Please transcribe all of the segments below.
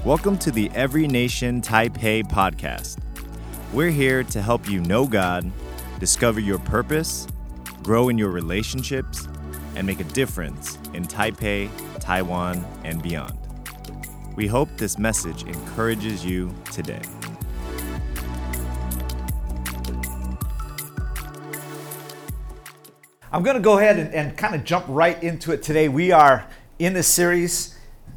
Welcome to the Every Nation Taipei podcast. We're here to help you know God, discover your purpose, grow in your relationships, and make a difference in Taipei, Taiwan, and beyond. We hope this message encourages you today. I'm going to go ahead and kind of jump right into it today. We are in this series.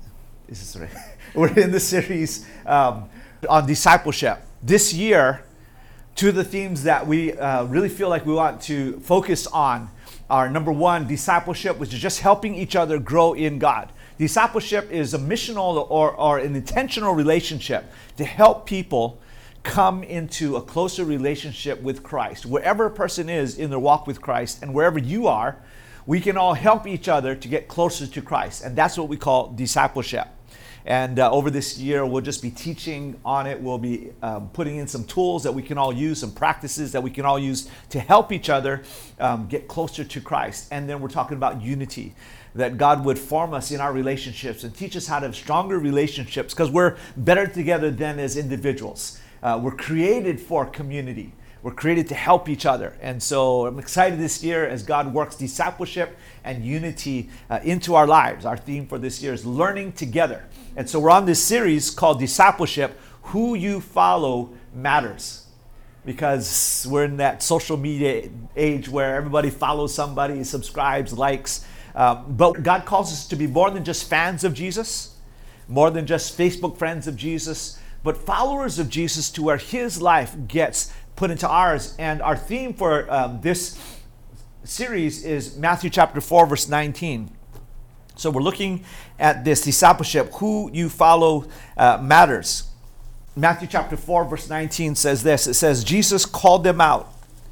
We're in this series on discipleship. This year, two of the themes that we really feel like we want to focus on are, number one, discipleship, which is just helping each other grow in God. Discipleship is a missional or an intentional relationship to help people come into a closer relationship with Christ. Wherever a person is in their walk with Christ and wherever you are, we can all help each other to get closer to Christ. And that's what we call discipleship. And over this year, we'll just be teaching on it. We'll be putting in some tools that we can all use, some practices that we can all use to help each other get closer to Christ. And then we're talking about unity, that God would form us in our relationships and teach us how to have stronger relationships because we're better together than as individuals. We're created for community. We're created to help each other. And so I'm excited this year as God works discipleship and unity into our lives. Our theme for this year is learning together. And so we're on this series called Discipleship. Who you follow matters. Because we're in that social media age where everybody follows somebody, subscribes, likes. But God calls us to be more than just fans of Jesus, more than just Facebook friends of Jesus, but followers of Jesus to where his life gets put into ours. And our theme for this series is Matthew chapter 4, verse 19. So we're looking at this discipleship. Who you follow matters. Matthew chapter 4, verse 19 says this. It says, Jesus called them out.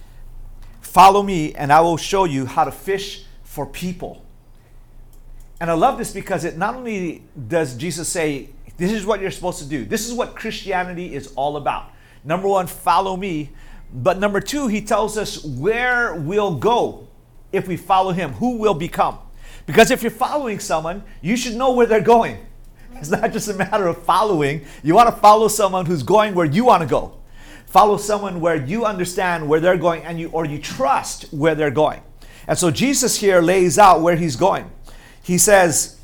Follow me and I will show you how to fish for people. And I love this because it not only does Jesus say, this is what you're supposed to do. This is what Christianity is all about. Number one, follow me. But number two, he tells us where we'll go if we follow him, who we'll become. Because if you're following someone, you should know where they're going. It's not just a matter of following. You want to follow someone who's going where you want to go. Follow someone where you understand where they're going and you trust where they're going. And so Jesus here lays out where he's going. He says,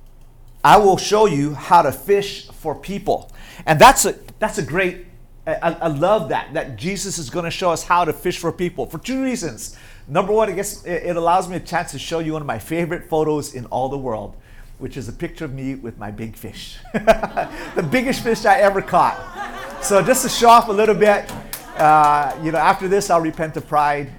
I will show you how to fish for people. And that's a great, I love that Jesus is going to show us how to fish for people for two reasons. Number one, I guess it allows me a chance to show you one of my favorite photos in all the world, which is a picture of me with my big fish. The biggest fish I ever caught. So just to show off a little bit, after this I'll repent of pride.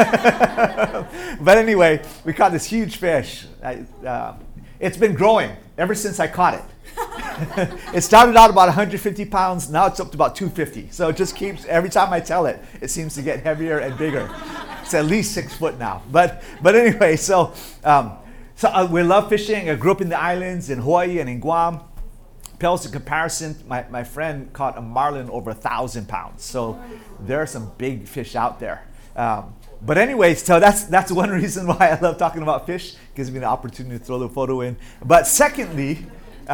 But anyway, we caught this huge fish. It's been growing ever since I caught it. It started out about 150 pounds. Now it's up to about 250. So it just keeps, every time I tell it, it seems to get heavier and bigger. It's at least 6 foot now. But anyway, so we love fishing. I grew up in the islands, in Hawaii and in Guam. Pales in comparison, my friend caught a marlin over 1,000 pounds. So there are some big fish out there. But anyway, so that's one reason why I love talking about fish. Gives me the opportunity to throw the photo in. But secondly,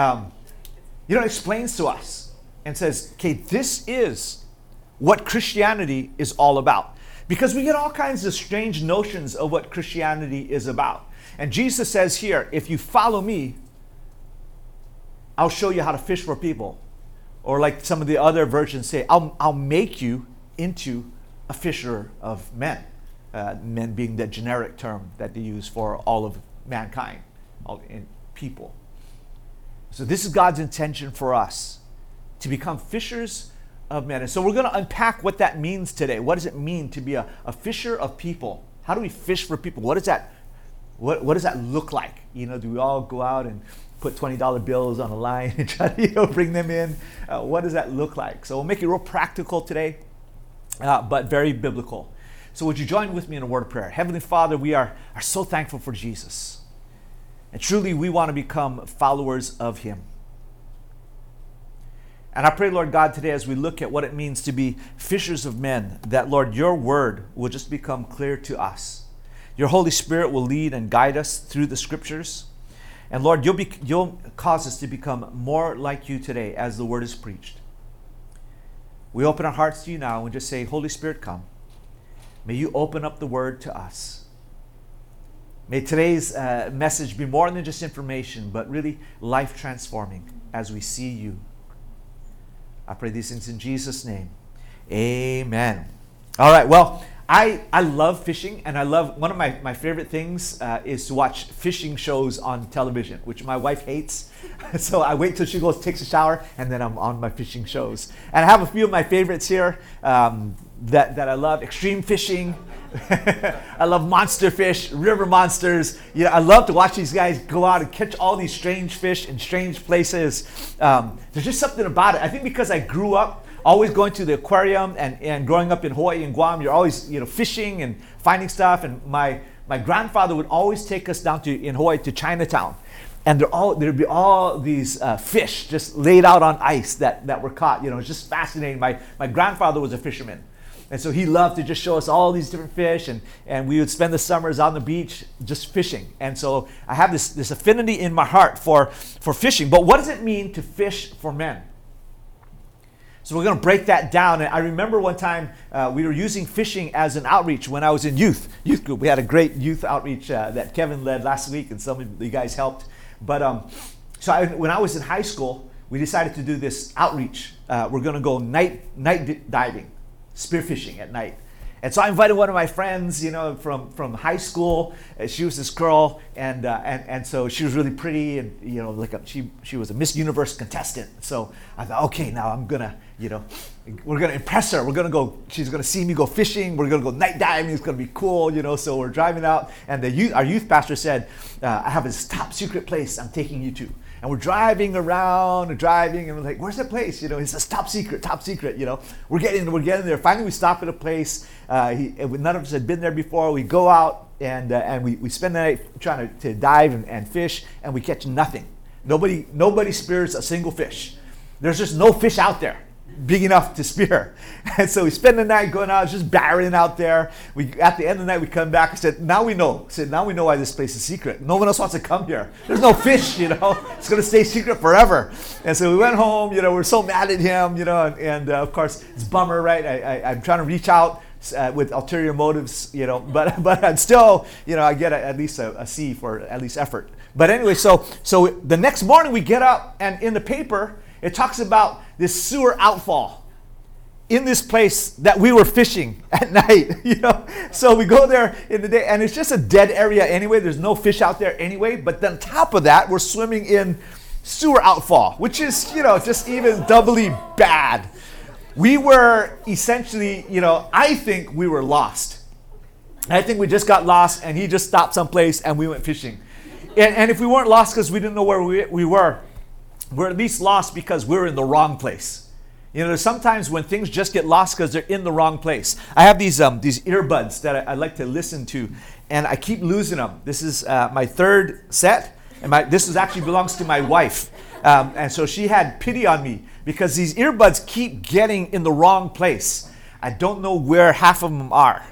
it explains to us and says, okay, this is what Christianity is all about. Because we get all kinds of strange notions of what Christianity is about. And Jesus says here, if you follow me, I'll show you how to fish for people. Or like some of the other versions say, I'll make you into a fisher of men. Men being the generic term that they use for all of mankind, all in people. So this is God's intention for us, to become fishers of men. And so we're going to unpack what that means today. What does it mean to be a fisher of people? How do we fish for people? What does that look like? Do we all go out and put $20 bills on a line and try to bring them in? What does that look like? So we'll make it real practical today, but very biblical. So would you join with me in a word of prayer? Heavenly Father, we are so thankful for Jesus. And truly we want to become followers of him. And I pray, Lord God, today as we look at what it means to be fishers of men, that, Lord, your word will just become clear to us. Your Holy Spirit will lead and guide us through the scriptures. And Lord, you'll cause us to become more like you today as the word is preached. We open our hearts to you now and just say, Holy Spirit, come. May you open up the word to us. May today's message be more than just information, but really life transforming as we see you. I pray these things in Jesus' name. Amen. All right, well, I love fishing, and I love, one of my favorite things is to watch fishing shows on television, which my wife hates. So I wait till she goes, takes a shower, and then I'm on my fishing shows. And I have a few of my favorites here that I love. Extreme fishing. I love monster fish, river monsters. You know, I love to watch these guys go out and catch all these strange fish in strange places. There's just something about it. I think because I grew up always going to the aquarium and growing up in Hawaii and Guam, you're always fishing and finding stuff. And my grandfather would always take us down in Hawaii to Chinatown. And there'd be all these fish just laid out on ice that were caught. It's just fascinating. My grandfather was a fisherman. And so he loved to just show us all these different fish, and we would spend the summers on the beach just fishing. And so I have this affinity in my heart for fishing. But what does it mean to fish for men? So we're going to break that down. And I remember one time we were using fishing as an outreach when I was in youth group. We had a great youth outreach that Kevin led last week, and some of you guys helped. But when I was in high school, we decided to do this outreach. We're going to go night diving. Spearfishing at night. And so I invited one of my friends, from high school. She was this girl, and so she was really pretty, and she was a Miss Universe contestant. So I thought, okay, now I'm gonna, we're gonna impress her. We're gonna go. She's gonna see me go fishing. We're gonna go night diving. It's gonna be cool, So we're driving out, and our youth pastor said, I have this top secret place I'm taking you to. And we're driving around and we're like, where's that place? He says, top secret. We're getting there. Finally, we stop at a place. None of us had been there before. We go out and we spend the night trying to dive and fish, and we catch nothing. Nobody spears a single fish. There's just no fish out there big enough to spear. And so we spend the night going out, just barreling out there. At the end of the night, we come back and said, now we know why this place is secret. No one else wants to come here. There's no fish, It's going to stay secret forever. And so we went home, we're so mad at him, and of course, it's a bummer, right? I'm trying to reach out with ulterior motives, but I'm still, I get at least a C for at least effort. But anyway, so the next morning we get up, and in the paper, it talks about this sewer outfall in this place that we were fishing at night, So we go there in the day, and it's just a dead area anyway. There's no fish out there anyway. But then on top of that, we're swimming in sewer outfall, which is, just even doubly bad. We were essentially, I think we were lost. I think we just got lost, and he just stopped someplace, and we went fishing. And if we weren't lost because we didn't know where we were, we're at least lost because we're in the wrong place. There's sometimes when things just get lost because they're in the wrong place. I have these earbuds that I like to listen to, and I keep losing them. This is my third set, and this actually belongs to my wife. And so she had pity on me because these earbuds keep getting in the wrong place. I don't know where half of them are.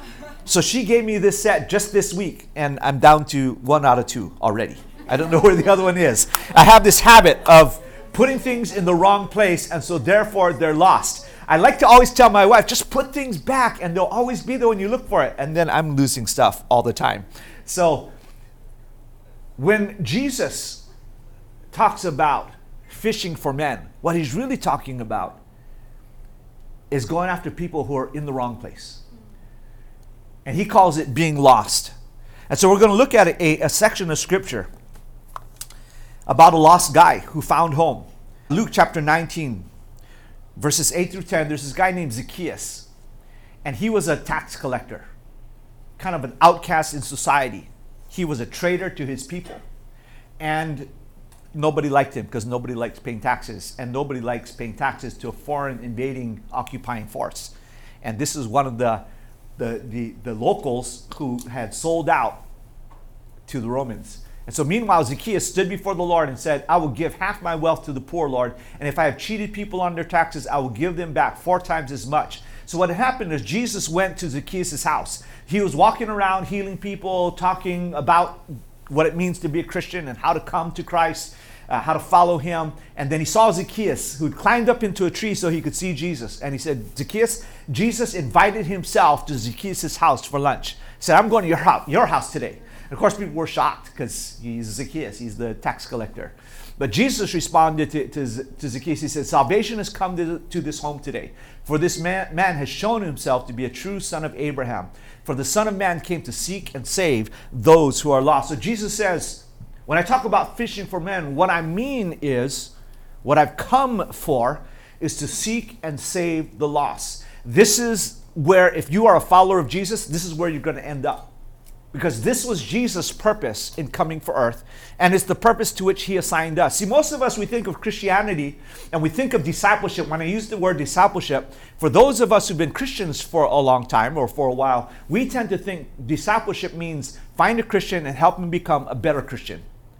So she gave me this set just this week, and I'm down to 1 out of 2 already. I don't know where the other one is. I have this habit of putting things in the wrong place, and so therefore they're lost. I like to always tell my wife, just put things back, and they'll always be there when you look for it. And then I'm losing stuff all the time. So when Jesus talks about fishing for men, what he's really talking about is going after people who are in the wrong place. And he calls it being lost. And so we're going to look at a section of scripture about a lost guy who found home. Luke chapter 19, verses 8 through 10, there's this guy named Zacchaeus. And he was a tax collector, kind of an outcast in society. He was a traitor to his people. And nobody liked him because nobody liked paying taxes. And nobody likes paying taxes to a foreign invading, occupying force. And this is one of the locals who had sold out to the Romans. And so meanwhile, Zacchaeus stood before the Lord and said, I will give half my wealth to the poor, Lord. And if I have cheated people on their taxes, I will give them back 4 times as much. So what happened is Jesus went to Zacchaeus' house. He was walking around healing people, talking about what it means to be a Christian and how to come to Christ, how to follow him. And then he saw Zacchaeus, who'd climbed up into a tree so he could see Jesus. And he said, Zacchaeus, Jesus invited himself to Zacchaeus' house for lunch. He said, I'm going to your house today. And of course, people were shocked because he's Zacchaeus, he's the tax collector. But Jesus responded to Zacchaeus. He said, salvation has come to this home today. For this man has shown himself to be a true son of Abraham. For the Son of Man came to seek and save those who are lost. So Jesus says, when I talk about fishing for men, what I mean is, what I've come for is to seek and save the lost. This is where, if you are a follower of Jesus, this is where you're going to end up. Because this was Jesus' purpose in coming for earth, and it's the purpose to which he assigned us. See, most of us, we think of Christianity and we think of discipleship. When I use the word discipleship, for those of us who've been Christians for a long time or for a while, we tend to think discipleship means find a Christian and help him become a better Christian.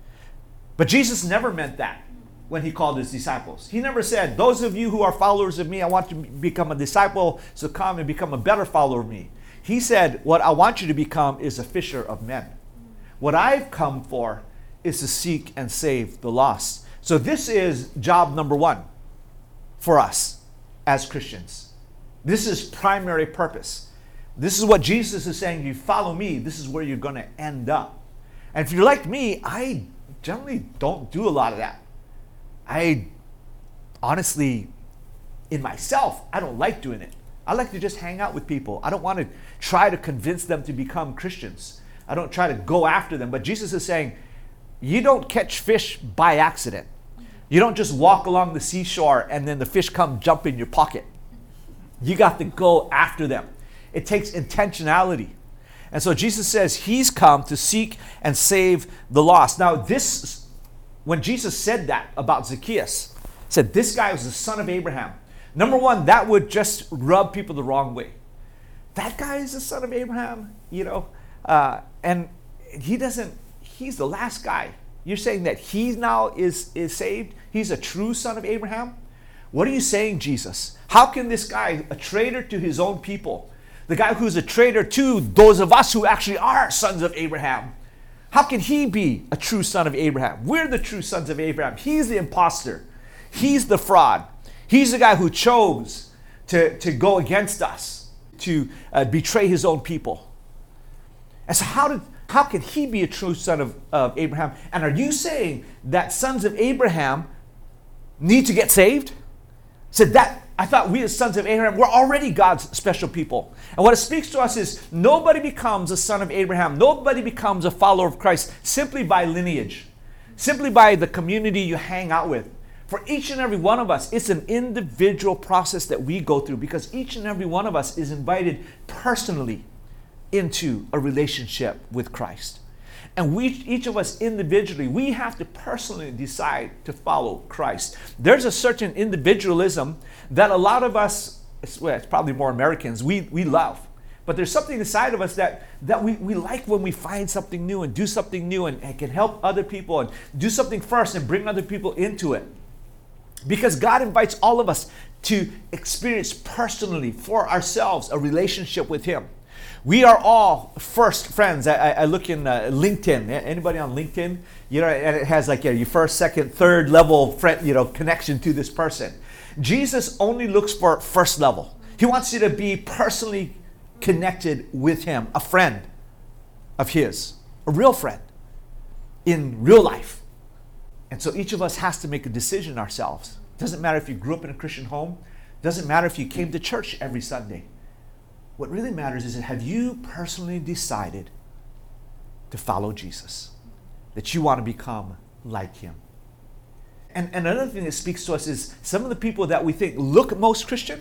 But Jesus never meant that when he called his disciples. He never said, those of you who are followers of me, I want to become a disciple, so come and become a better follower of me. He said, what I want you to become is a fisher of men. What I've come for is to seek and save the lost. So this is job number one for us as Christians. This is primary purpose. This is what Jesus is saying. You follow me, this is where you're going to end up. And if you're like me, I generally don't do a lot of that. I honestly, in myself, I don't like doing it. I like to just hang out with people. I don't want to try to convince them to become Christians. I don't try to go after them. But Jesus is saying, you don't catch fish by accident. You don't just walk along the seashore and then the fish come jump in your pocket. You got to go after them. It takes intentionality. And so Jesus says he's come to seek and save the lost. Now this, when Jesus said that about Zacchaeus, said this guy was the son of Abraham. Number one, that would just rub people the wrong way. That guy is the son of Abraham, and he's the last guy. You're saying that he now is saved? He's a true son of Abraham? What are you saying, Jesus? How can this guy, a traitor to his own people, the guy who's a traitor to those of us who actually are sons of Abraham, how can he be a true son of Abraham? We're the true sons of Abraham. He's the imposter. He's the fraud. He's the guy who chose to go against us, to betray his own people. And so how can he be a true son of Abraham? And are you saying that sons of Abraham need to get saved? Said that, I thought we as sons of Abraham, we're already God's special people. And what it speaks to us is nobody becomes a son of Abraham. Nobody becomes a follower of Christ simply by lineage, simply by the community you hang out with. For each and every one of us, it's an individual process that we go through because each and every one of us is invited personally into a relationship with Christ. And each of us individually, we have to personally decide to follow Christ. There's a certain individualism that a lot of us, it's probably more Americans, we love. But there's something inside of us that we like when we find something new and do something new and can help other people and do something first and bring other people into it. Because God invites all of us to experience personally for ourselves a relationship with Him. We are all first friends. I look in LinkedIn. Anybody on LinkedIn? And it has like your first, second, third level friend, connection to this person. Jesus only looks for first level. He wants you to be personally connected with Him, a friend of His, a real friend in real life. And so each of us has to make a decision ourselves. Doesn't matter if you grew up in a Christian home. Doesn't matter if you came to church every Sunday. What really matters is that have you personally decided to follow Jesus? That you want to become like Him? And another thing that speaks to us is some of the people that we think look most Christian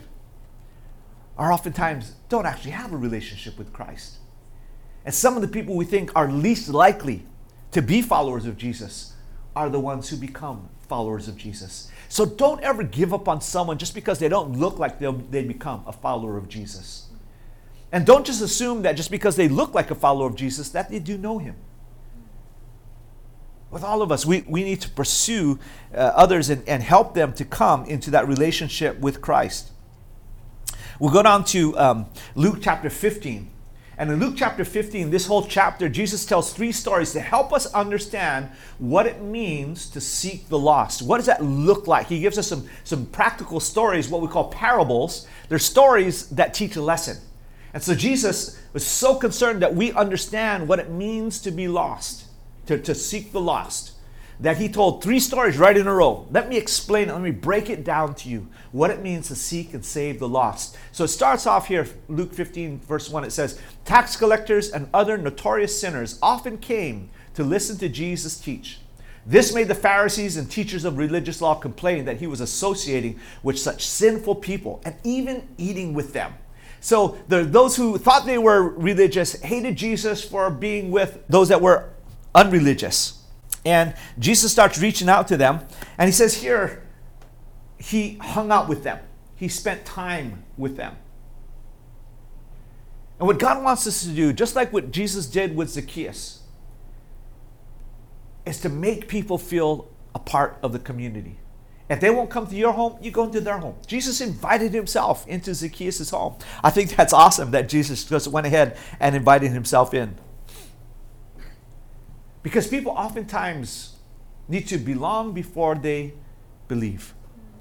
are oftentimes don't actually have a relationship with Christ. And some of the people we think are least likely to be followers of Jesus are the ones who become followers of Jesus. So don't ever give up on someone just because they don't look like they become a follower of Jesus. And don't just assume that just because they look like a follower of Jesus that they do know Him. With all of us, we need to pursue others and help them to come into that relationship with Christ. We'll go down to Luke chapter 15. And in Luke chapter 15, this whole chapter, Jesus tells 3 stories to help us understand what it means to seek the lost. What does that look like? He gives us some practical stories, what we call parables. They're stories that teach a lesson. And so Jesus was so concerned that we understand what it means to be lost, to seek the lost, that he told 3 stories right in a row. Let me explain it. Let me break it down to you, what it means to seek and save the lost. So it starts off here, Luke 15, verse 1. It says, tax collectors and other notorious sinners often came to listen to Jesus teach. This made the Pharisees and teachers of religious law complain that he was associating with such sinful people and even eating with them. So those who thought they were religious hated Jesus for being with those that were unreligious. And Jesus starts reaching out to them. And he says here, he hung out with them. He spent time with them. And what God wants us to do, just like what Jesus did with Zacchaeus, is to make people feel a part of the community. If they won't come to your home, you go into their home. Jesus invited himself into Zacchaeus' home. I think that's awesome that Jesus just went ahead and invited himself in. Because people oftentimes need to belong before they believe.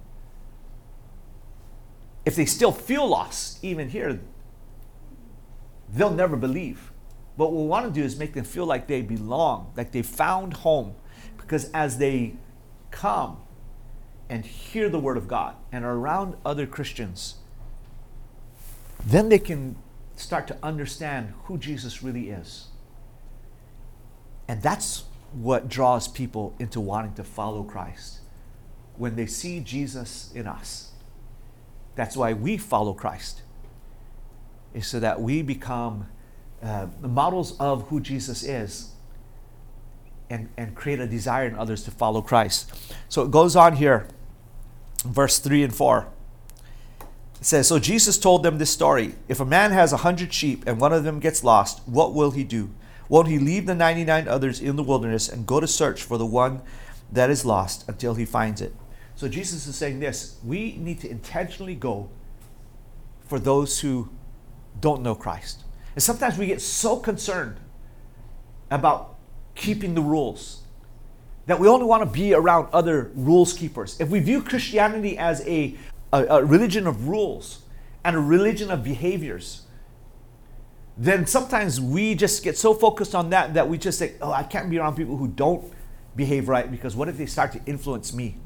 If they still feel lost, even here, they'll never believe. But what we want to do is make them feel like they belong, like they found home. Because as they come and hear the word of God and are around other Christians, then they can start to understand who Jesus really is. And that's what draws people into wanting to follow Christ. When they see Jesus in us. That's why we follow Christ. Is so that we become the models of who Jesus is. And create a desire in others to follow Christ. So it goes on here. Verse 3 and 4. It says, so Jesus told them this story. If a man has 100 sheep and one of them gets lost, what will he do? Won't he leave the 99 others in the wilderness and go to search for the one that is lost until he finds it? So Jesus is saying this, we need to intentionally go for those who don't know Christ. And sometimes we get so concerned about keeping the rules that we only want to be around other rules keepers. If we view Christianity as a religion of rules and a religion of behaviors, then sometimes we just get so focused on that we just say, oh, I can't be around people who don't behave right, because what if they start to influence me?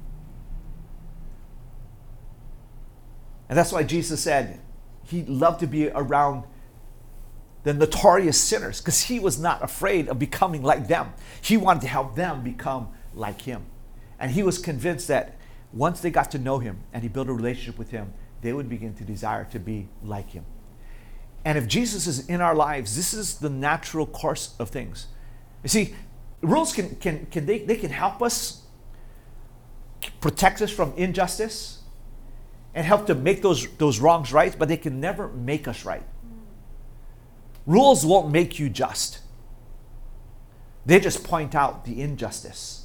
And that's why Jesus said he loved to be around the notorious sinners, because he was not afraid of becoming like them. He wanted to help them become like him. And he was convinced that once they got to know him and he built a relationship with him, they would begin to desire to be like him. And if Jesus is in our lives, this is the natural course of things. You see, rules can help us, protect us from injustice, and help to make those wrongs right, but they can never make us right. Rules won't make you just. They just point out the injustice.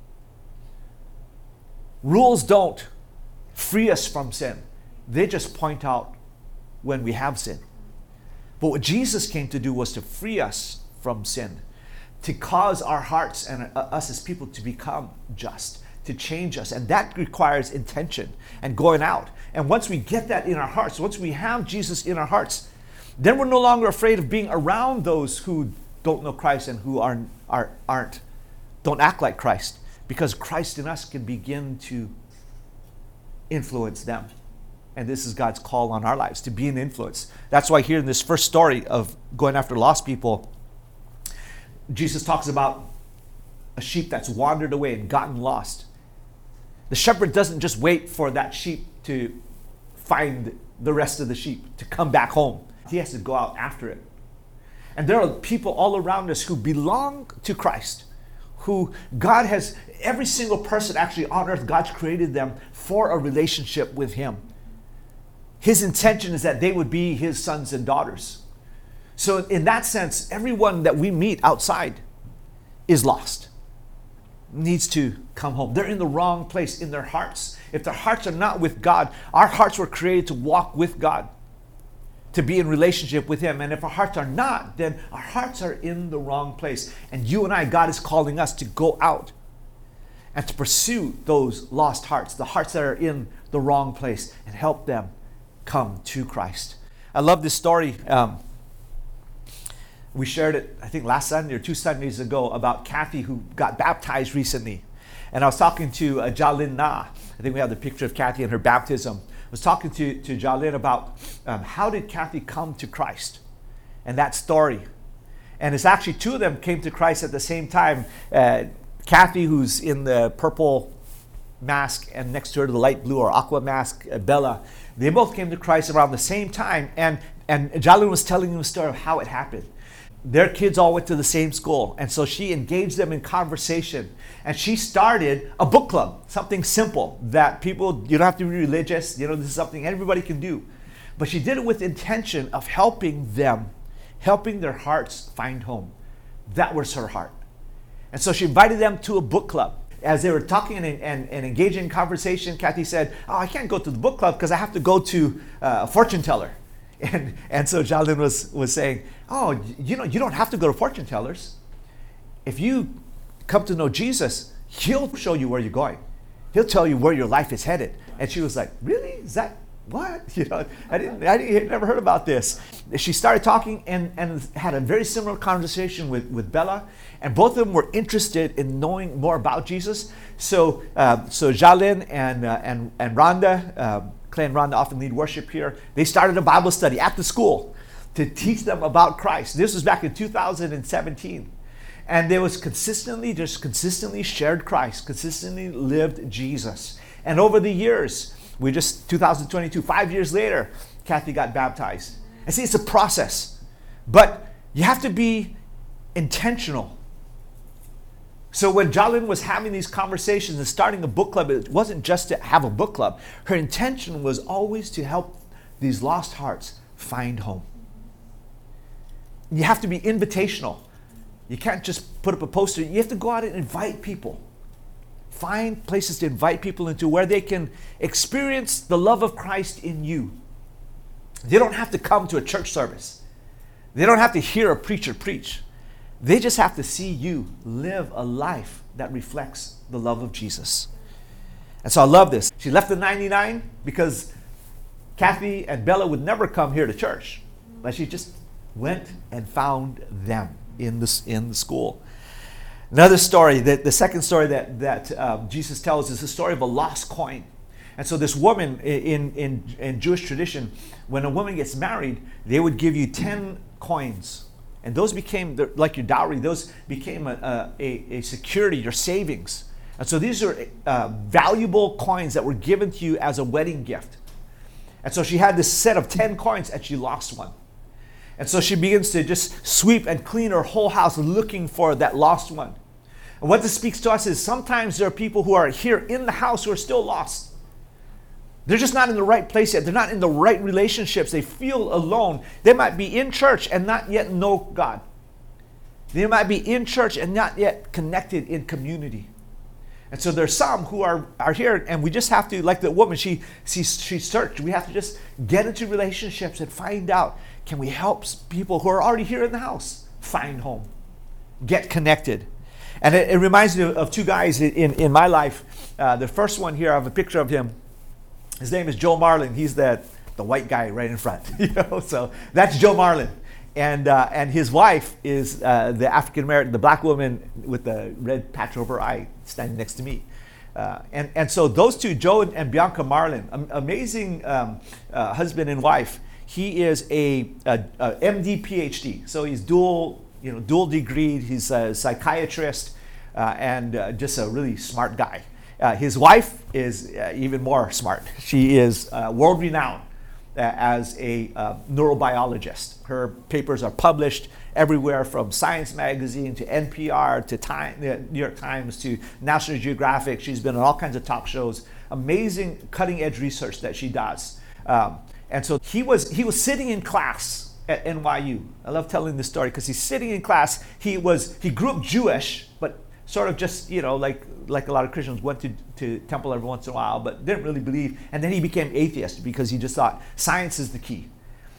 Rules don't free us from sin. They just point out when we have sin. But what Jesus came to do was to free us from sin, to cause our hearts and us as people to become just, to change us. And that requires intention and going out. And once we get that in our hearts, once we have Jesus in our hearts, then we're no longer afraid of being around those who don't know Christ and who don't act like Christ, because Christ in us can begin to influence them. And this is God's call on our lives, to be an influence. That's why here in this first story of going after lost people, Jesus talks about a sheep that's wandered away and gotten lost. The shepherd doesn't just wait for that sheep to find the rest of the sheep to come back home. He has to go out after it. And there are people all around us who belong to Christ, who God has, every single person actually on earth, God's created them for a relationship with him. His intention is that they would be his sons and daughters. So in that sense, everyone that we meet outside is lost, needs to come home. They're in the wrong place in their hearts. If their hearts are not with God, our hearts were created to walk with God, to be in relationship with Him. And if our hearts are not, then our hearts are in the wrong place. And you and I, God is calling us to go out and to pursue those lost hearts, the hearts that are in the wrong place, and help them come to Christ. I love this story. We shared it, I think, last Sunday or 2 Sundays ago about Kathy, who got baptized recently. And I was talking to Jalin Na. I think we have the picture of Kathy and her baptism. I was talking to Jalin about how did Kathy come to Christ and that story. And it's actually 2 of them came to Christ at the same time. Kathy, who's in the purple mask, and next to her the light blue or aqua mask, Bella. They both came to Christ around the same time. And Jalin was telling them a story of how it happened. Their kids all went to the same school, and so she engaged them in conversation, and she started a book club, something simple that people, you don't have to be religious, this is something everybody can do. But she did it with intention of helping them, helping their hearts find home. That was her heart. And so she invited them to a book club. As they were talking and engaging in conversation, Kathy said, I can't go to the book club because I have to go to a fortune teller. And so Jalin was saying, you don't have to go to fortune tellers. If you come to know Jesus, He'll show you where you're going. He'll tell you where your life is headed. And she was like, really? Is that what? I never heard about this. She started talking and had a very similar conversation with Bella, and both of them were interested in knowing more about Jesus. So Jalin and Rhonda, Clay and Rhonda often lead worship here. They started a Bible study at the school to teach them about Christ. This was back in 2017. And they was consistently shared Christ, consistently lived Jesus. And over the years, 2022, 5 years later, Kathy got baptized. And see, it's a process, but you have to be intentional. So when Jalin was having these conversations and starting a book club, it wasn't just to have a book club. Her intention was always to help these lost hearts find home. You have to be invitational. You can't just put up a poster. You have to go out and invite people. Find places to invite people into where they can experience the love of Christ in you. They don't have to come to a church service. They don't have to hear a preacher preach. They just have to see you live a life that reflects the love of Jesus. And so I love this. She left the 99 because Kathy and Bella would never come here to church. But she just went and found them in the school. Another story, the second story that Jesus tells is the story of a lost coin. And so this woman in Jewish tradition, when a woman gets married, they would give you 10 coins. And those became, like your dowry, those became a security, your savings. And so these are valuable coins that were given to you as a wedding gift. And so she had this set of 10 coins and she lost one. And so she begins to just sweep and clean her whole house looking for that lost one. And what this speaks to us is sometimes there are people who are here in the house who are still lost. They're just not in the right place yet. They're not in the right relationships. They feel alone. They might be in church and not yet know God. They might be in church and not yet connected in community. And so there's some who are here, and we just have to, like the woman, she searched. We have to just get into relationships and find out, can we help people who are already here in the house find home, get connected. And it reminds me of 2 guys in my life. The first one here, I have a picture of him. His name is Joe Marlin. He's the white guy right in front. So that's Joe Marlin. And his wife is the African American, the black woman with the red patch over her eye, standing next to me. And so those 2, Joe and Bianca Marlin, amazing husband and wife. He is a MD PhD, so he's dual degree. He's a psychiatrist and just a really smart guy. His wife is even more smart. She is world renowned as a neurobiologist. Her papers are published everywhere from Science Magazine to NPR to New York Times to National Geographic. She's been on all kinds of talk shows. Amazing cutting edge research that she does. And so he was sitting in class at NYU. I love telling this story because he's sitting in class. He grew up Jewish, but sort of just, like a lot of Christians, went to temple every once in a while, but didn't really believe. And then he became atheist because he just thought science is the key.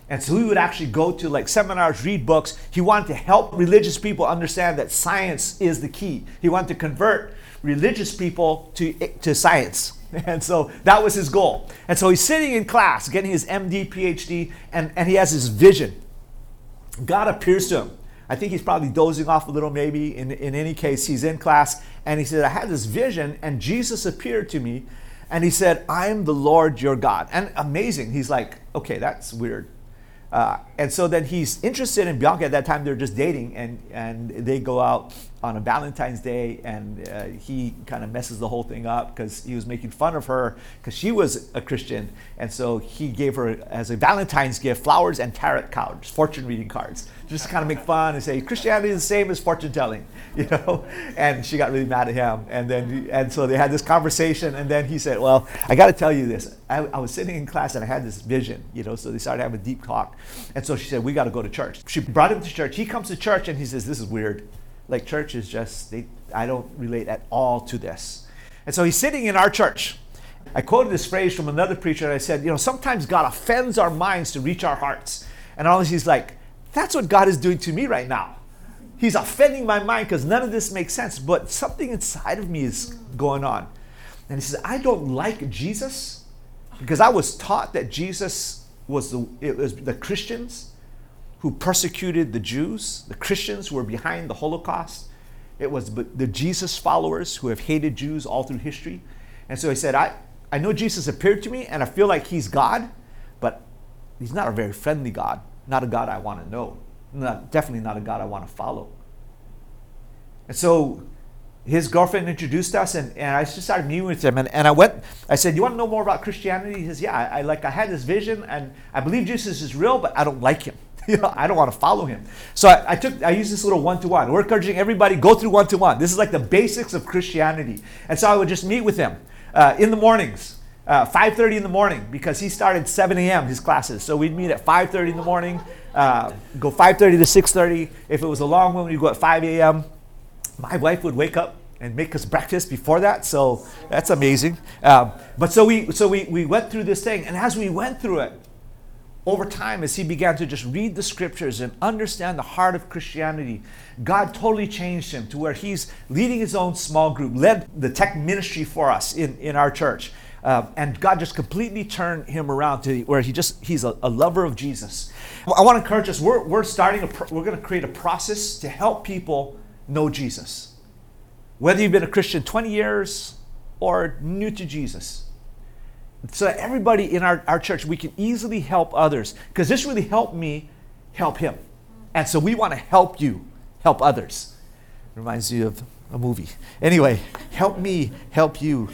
And so he would actually go to like seminars, read books. He wanted to help religious people understand that science is the key. He wanted to convert religious people to science. And so that was his goal. And so he's sitting in class, getting his MD, PhD, and he has this vision. God appears to him. I think he's probably dozing off a little maybe. In any case, he's in class, and he said, I had this vision, and Jesus appeared to me, and he said, I am the Lord your God. And amazing. He's like, okay, that's weird. And so then he's interested in Bianca. At that time, they're just dating, and they go out on a Valentine's Day, and he kind of messes the whole thing up because he was making fun of her because she was a Christian. And so he gave her, as a Valentine's gift, flowers and tarot cards, fortune reading cards, just to kind of make fun and say, Christianity is the same as fortune telling, you know? And she got really mad at him. And so they had this conversation, and then he said, well, I got to tell you this. I was sitting in class, and I had this vision, you know, so they started having a deep talk. And so she said, we got to go to church. She brought him to church. He comes to church, and he says, this is weird. Like, church is just, I don't relate at all to this. And so he's sitting in our church. I quoted this phrase from another preacher, and I said, you know, sometimes God offends our minds to reach our hearts. And all this, he's like, that's what God is doing to me right now. He's offending my mind because none of this makes sense, but something inside of me is going on. And he says, I don't like Jesus because I was taught that Jesus was the Christians who persecuted the Jews, the Christians who were behind the Holocaust. It was the Jesus followers who have hated Jews all through history. And so he said, I know Jesus appeared to me, and I feel like he's God, but he's not a very friendly God, not a God I want to know, definitely not a God I want to follow. And so his girlfriend introduced us, and I just started meeting with him. And I said, you want to know more about Christianity? He says, yeah, I had this vision, and I believe Jesus is real, but I don't like him. You know, I don't want to follow him. So I used this little one-to-one. We're encouraging everybody, go through one-to-one. This is like the basics of Christianity. And so I would just meet with him in the mornings, 5:30 in the morning, because he started 7 a.m. his classes. So we'd meet at 5:30 in the morning, go 5:30 to 6:30. If it was a long one, we'd go at 5 a.m. My wife would wake up and make us breakfast before that, so that's amazing. But so we went through this thing, and as we went through it, over time, as he began to just read the scriptures and understand the heart of Christianity, God totally changed him to where he's leading his own small group, led the tech ministry for us in our church. And God just completely turned him around to where he's a lover of Jesus. I want to encourage us, we're going to create a process to help people know Jesus. Whether you've been a Christian 20 years or new to Jesus. So that everybody in our church, we can easily help others. Because this really helped me help him. And so we want to help you help others. Reminds you of a movie. Anyway, help me help you.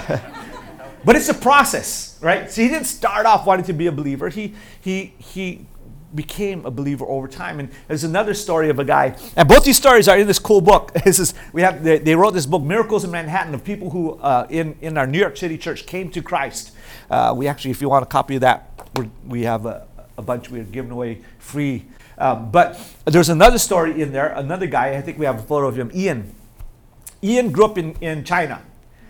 But it's a process, right? So he didn't start off wanting to be a believer. He became a believer over time. And there's another story of a guy, and both these stories are in this cool book. They wrote this book, Miracles in Manhattan, of people who in our New York City church came to Christ. We actually, if you want a copy of that, we have a bunch we're giving away free. But there's another story in there, another guy, I think we have a photo of him, Ian. Ian grew up in China.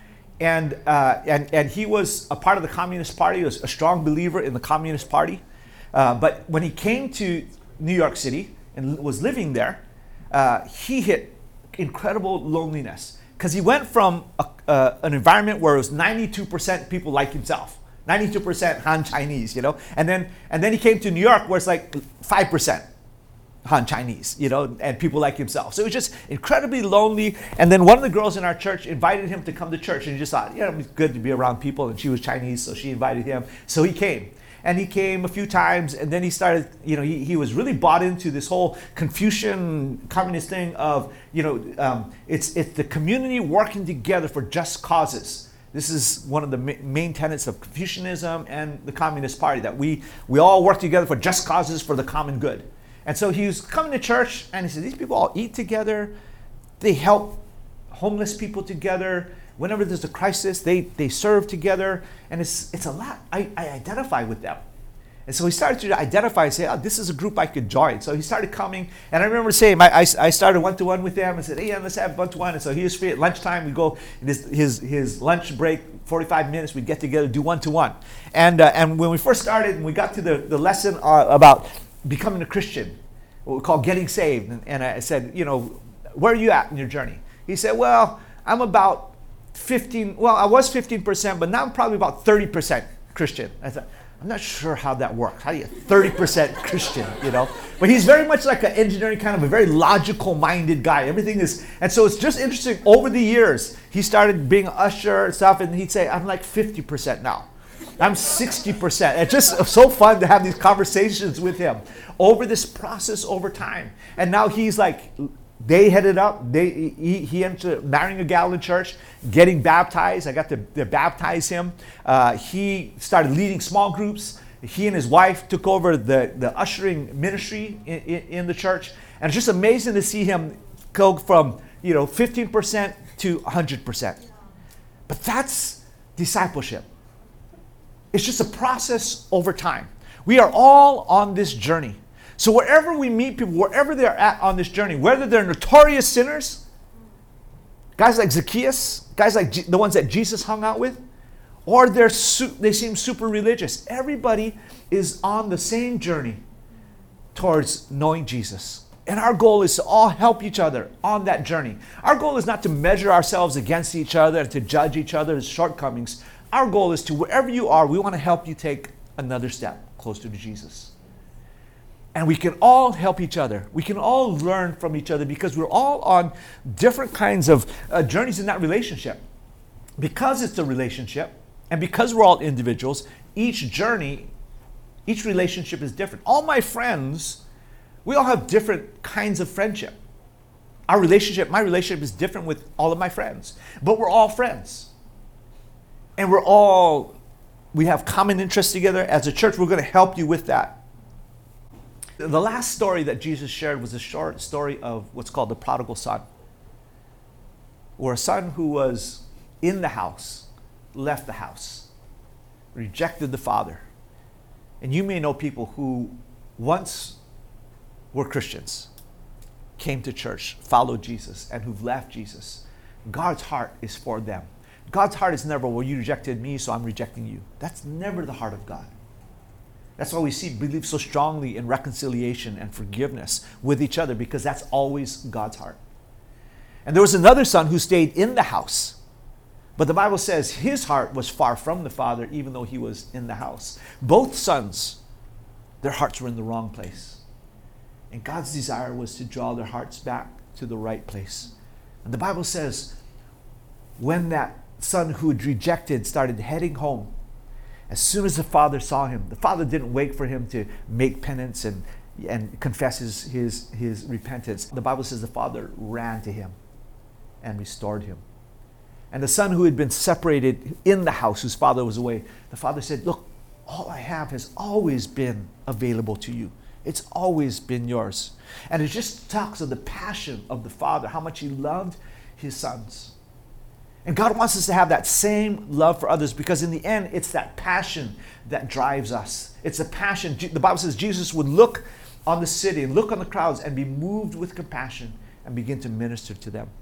And he was a part of the Communist Party. He was a strong believer in the Communist Party. But when he came to New York City and was living there, he hit incredible loneliness because he went from an environment where it was 92% people like himself, 92% Han Chinese, you know, and then he came to New York where it's like 5% Han Chinese, you know, and people like himself. So it was just incredibly lonely. And then one of the girls in our church invited him to come to church, and he just thought, it was good to be around people, and she was Chinese, so she invited him. So he came. And he came a few times, and then he started, he was really bought into this whole Confucian communist thing of, it's the community working together for just causes. This is one of the main tenets of Confucianism and the Communist Party, that we all work together for just causes for the common good. And so he was coming to church, and he said, these people all eat together, they help homeless people together. Whenever there's a crisis, they serve together, and it's a lot. I identify with them. And so he started to identify and say, this is a group I could join. So he started coming, and I remember saying, I started one-to-one with him and said, hey, let's have one-to-one. And so he was free at lunchtime. We go, his lunch break 45 minutes, we'd get together, do one-to-one. And when we first started and we got to the lesson about becoming a Christian, what we call getting saved, and I said, where are you at in your journey? He said, well, I'm about 15, well, I was 15%, but now I'm probably about 30% Christian. I thought, I'm not sure how that works. How do you get 30% Christian, But he's very much like an engineering kind of a very logical-minded guy. Everything is, and so it's just interesting. Over the years, he started being an usher and stuff, and he'd say, I'm like 50% now. I'm 60%. It's just so fun to have these conversations with him over this process over time. And now he's like, they headed up. He ended up marrying a gal in church, getting baptized. I got to baptize him. He started leading small groups. He and his wife took over the ushering ministry in the church. And it's just amazing to see him go from 15% to 100%. But that's discipleship. It's just a process over time. We are all on this journey. So wherever we meet people, wherever they're at on this journey, whether they're notorious sinners, guys like Zacchaeus, guys like the ones that Jesus hung out with, or they seem super religious, everybody is on the same journey towards knowing Jesus. And our goal is to all help each other on that journey. Our goal is not to measure ourselves against each other and to judge each other's shortcomings. Our goal is to, wherever you are, we want to help you take another step closer to Jesus. And we can all help each other. We can all learn from each other because we're all on different kinds of journeys in that relationship. Because it's a relationship, and because we're all individuals, each journey, each relationship is different. All my friends, we all have different kinds of friendship. My relationship is different with all of my friends. But we're all friends. And we have common interests together. As a church, we're going to help you with that. The last story that Jesus shared was a short story of what's called the prodigal son, where a son who was in the house left the house, rejected the father. And you may know people who once were Christians, came to church, followed Jesus, and who've left Jesus. God's heart is for them. God's heart is never, well, you rejected me, so I'm rejecting you. That's never the heart of God. That's why we believe so strongly in reconciliation and forgiveness with each other, because that's always God's heart. And there was another son who stayed in the house. But the Bible says his heart was far from the father, even though he was in the house. Both sons, their hearts were in the wrong place. And God's desire was to draw their hearts back to the right place. And the Bible says when that son who had rejected started heading home, as soon as the father saw him, the father didn't wait for him to make penance and confess his repentance. The Bible says the father ran to him and restored him. And the son who had been separated in the house, whose father was away, the father said, look, all I have has always been available to you. It's always been yours. And it just talks of the passion of the father, how much he loved his sons. And God wants us to have that same love for others, because in the end, it's that passion that drives us. It's a passion. The Bible says Jesus would look on the city and look on the crowds and be moved with compassion and begin to minister to them.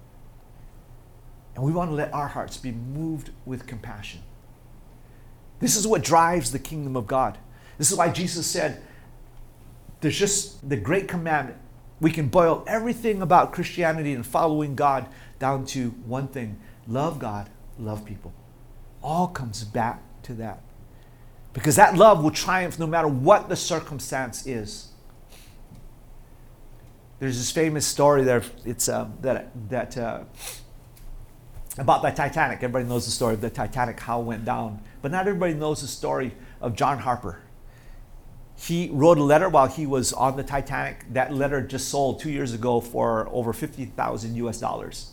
And we want to let our hearts be moved with compassion. This is what drives the kingdom of God. This is why Jesus said, there's just the great commandment. We can boil everything about Christianity and following God down to one thing. Love God, love people. All comes back to that. Because that love will triumph no matter what the circumstance is. There's this famous story there. It's about the Titanic. Everybody knows the story of the Titanic, how it went down. But not everybody knows the story of John Harper. He wrote a letter while he was on the Titanic. That letter just sold 2 years ago for over $50,000 US.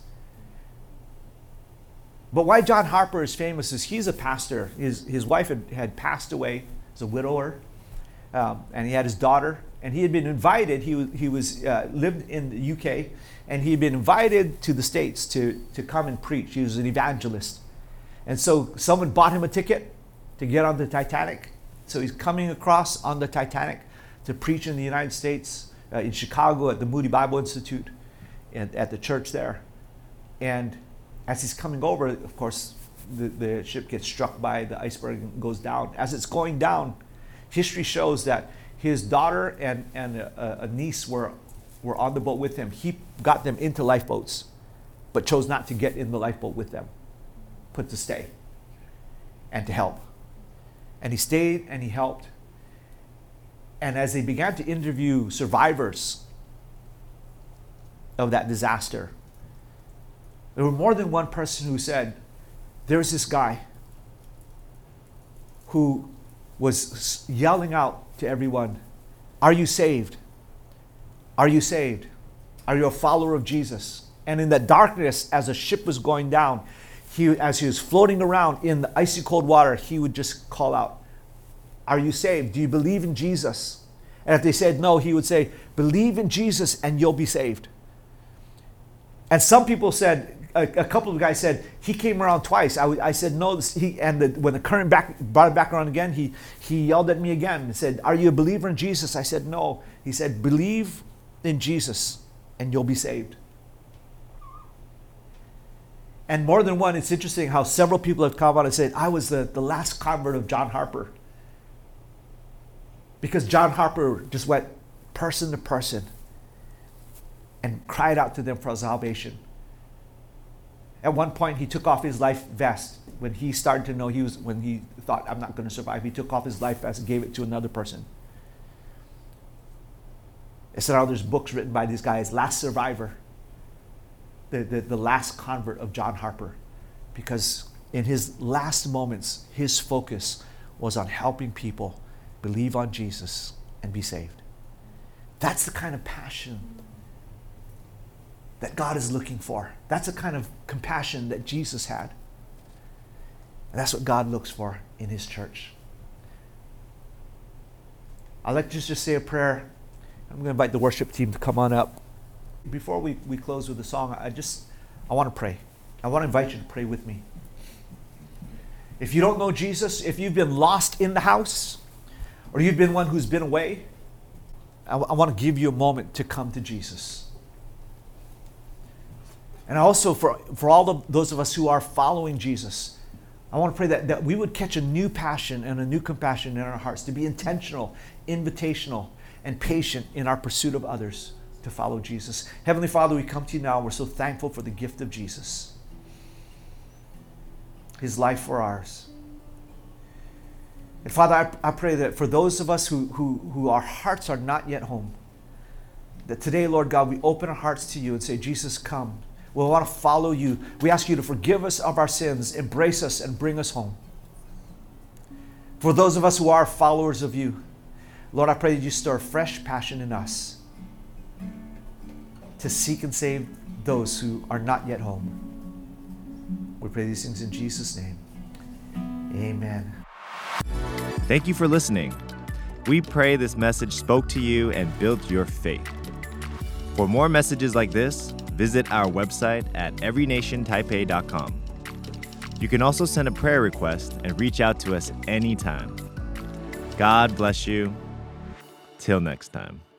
But why John Harper is famous is he's a pastor. His wife had passed away as a widower, and he had his daughter. And he had been invited. He lived in the UK, and he had been invited to the States to come and preach. He was an evangelist, and so someone bought him a ticket to get on the Titanic. So he's coming across on the Titanic to preach in the United States, in Chicago at the Moody Bible Institute, and at the church there. And as he's coming over, of course, the ship gets struck by the iceberg and goes down. As it's going down, history shows that his daughter and a niece were on the boat with him. He got them into lifeboats, but chose not to get in the lifeboat with them, but to stay and to help. And he stayed and he helped. And as they began to interview survivors of that disaster, there were more than one person who said, there's this guy who was yelling out to everyone, are you saved? Are you saved? Are you a follower of Jesus? And in that darkness, as the ship was going down, as he was floating around in the icy cold water, he would just call out, are you saved? Do you believe in Jesus? And if they said no, he would say, believe in Jesus and you'll be saved. And some people said, a couple of guys said, he came around twice. I said no, when the current brought it back around again, he yelled at me again and said, are you a believer in Jesus? I said no. He said, believe in Jesus and you'll be saved. And more than one, it's interesting how several people have come out and said, I was the last convert of John Harper. Because John Harper just went person to person and cried out to them for salvation. At one point, he took off his life vest when he started to know when he thought, I'm not going to survive. He took off his life vest and gave it to another person. It's now there's books written by these guys, Last Survivor, the last convert of John Harper, because in his last moments, his focus was on helping people believe on Jesus and be saved. That's the kind of passion that God is looking for. That's the kind of compassion that Jesus had. And that's what God looks for in his church. I'd like to just say a prayer. I'm going to invite the worship team to come on up. Before we close with the song, I want to pray. I want to invite you to pray with me. If you don't know Jesus, if you've been lost in the house, or you've been one who's been away, I want to give you a moment to come to Jesus. And also for all those of us who are following Jesus, I want to pray that we would catch a new passion and a new compassion in our hearts, to be intentional, invitational, and patient in our pursuit of others to follow Jesus. Heavenly Father, we come to you now. We're so thankful for the gift of Jesus, his life for ours. And Father, I pray that for those of us who our hearts are not yet home, that today, Lord God, we open our hearts to you and say, Jesus, come. We want to follow you. We ask you to forgive us of our sins, embrace us, and bring us home. For those of us who are followers of you, Lord, I pray that you stir fresh passion in us to seek and save those who are not yet home. We pray these things in Jesus' name. Amen. Thank you for listening. We pray this message spoke to you and built your faith. For more messages like this, visit our website at everynationtaipei.com. You can also send a prayer request and reach out to us anytime. God bless you. Till next time.